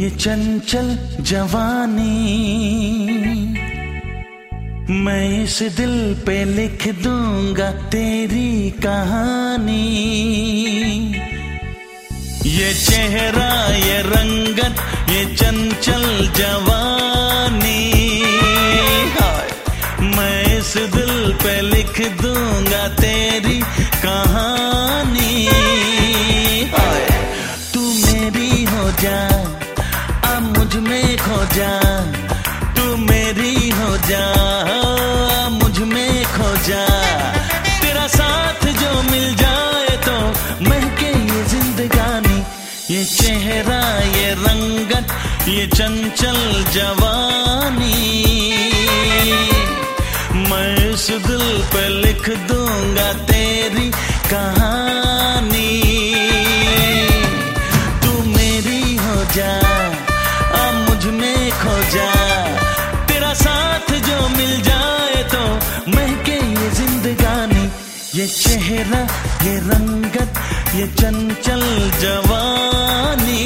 ये चंचल जवानी, मैं इस दिल पे लिख दूंगा तेरी कहानी। ये चेहरा, ये रंगत, ये चंचल जवानी, मैं इस दिल पे लिख दूंगा तेरी कहानी। तू मेरी हो जा, अब मुझ में खो जा, तू मेरी हो जा, मुझ में खो जा। तेरा साथ जो मिल जाए तो महके ये जिंदगानी। ये चेहरा, ये रंगत, ये चंचल जवानी, मैं इस दिल पे लिख दूंगा तेरी कहानी। तू मेरी हो जा, अब मुझ में खो जा। तेरा साथ जो मिल जाए तो महके ये जिंदगानी। ये चेहरा, ये रंगत, ये चंचल जवानी।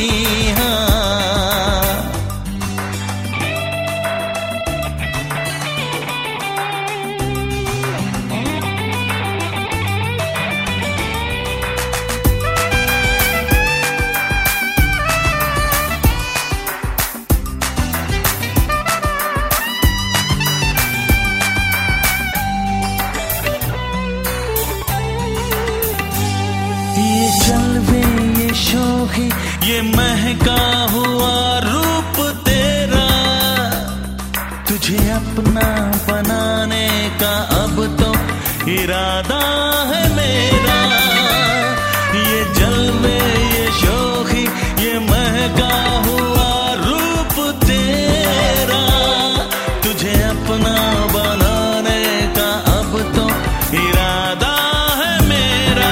ये जलवे, ये शोखी, ये महका हुआ रूप तेरा, तुझे अपना बनाने का अब तो इरादा है मेरा। ये जलवे, ये शोखी, ये महका हुआ रूप तेरा, तुझे अपना बनाने का अब तो इरादा है मेरा।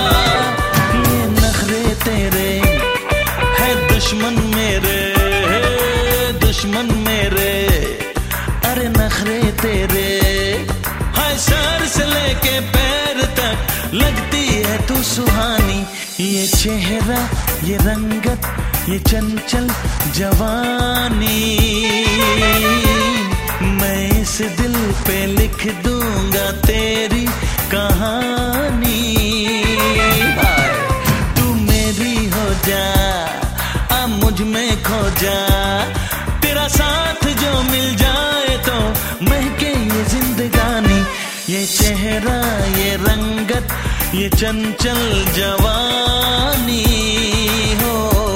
दुश्मन मेरे, दुश्मन मेरे, अरे नखरे तेरे, हाय सर से लेके पैर तक लगती है तू सुहानी। ये चेहरा, ये रंगत, ये चंचल जवानी, मैं इस दिल पे लिख दूंगा तेरी कहानी। तू मेरी हो जा, मुझ में खो जा। तेरा साथ जो मिल जाए तो महके ये जिंदगानी। ये चेहरा, ये रंगत, ये चंचल जवानी हो।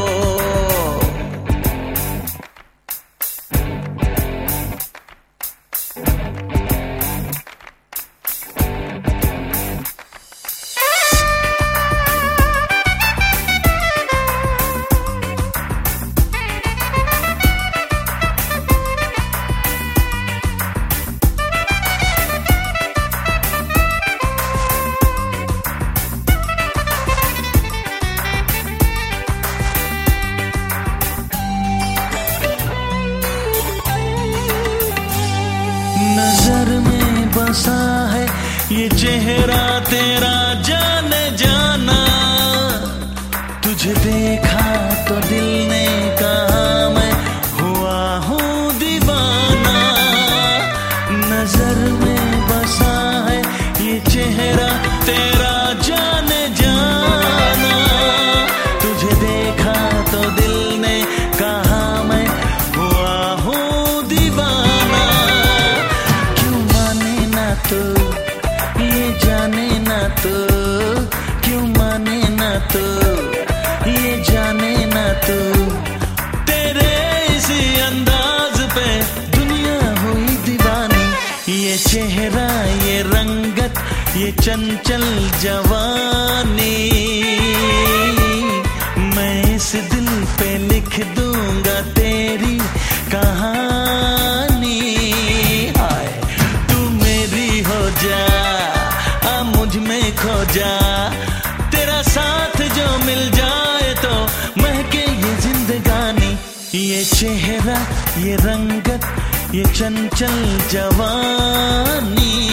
नजर में बसा है ये चेहरा तेरा जाने जाना, तुझे देखा तो दिल ने कहा मैं हुआ हूँ दीवाना। नजर में बसा है ये चेहरा तेरा जाने जाना, तुझे देखा तो दिल ने कहा मैं हुआ हूँ दीवाना। तो ये जाने ना तो, क्यों माने ना तो, ये जाने ना तो, तेरे इसी अंदाज पे दुनिया हुई दीवानी। ये चेहरा, ये रंगत, ये चंचल जवानी, मैं इस दिल पे लिख दूंगा तेरी कहानी। मुझ में खो जा, तेरा साथ जो मिल जाए तो महके ये जिंदगानी। ये चेहरा, ये रंगत, ये चंचल जवानी।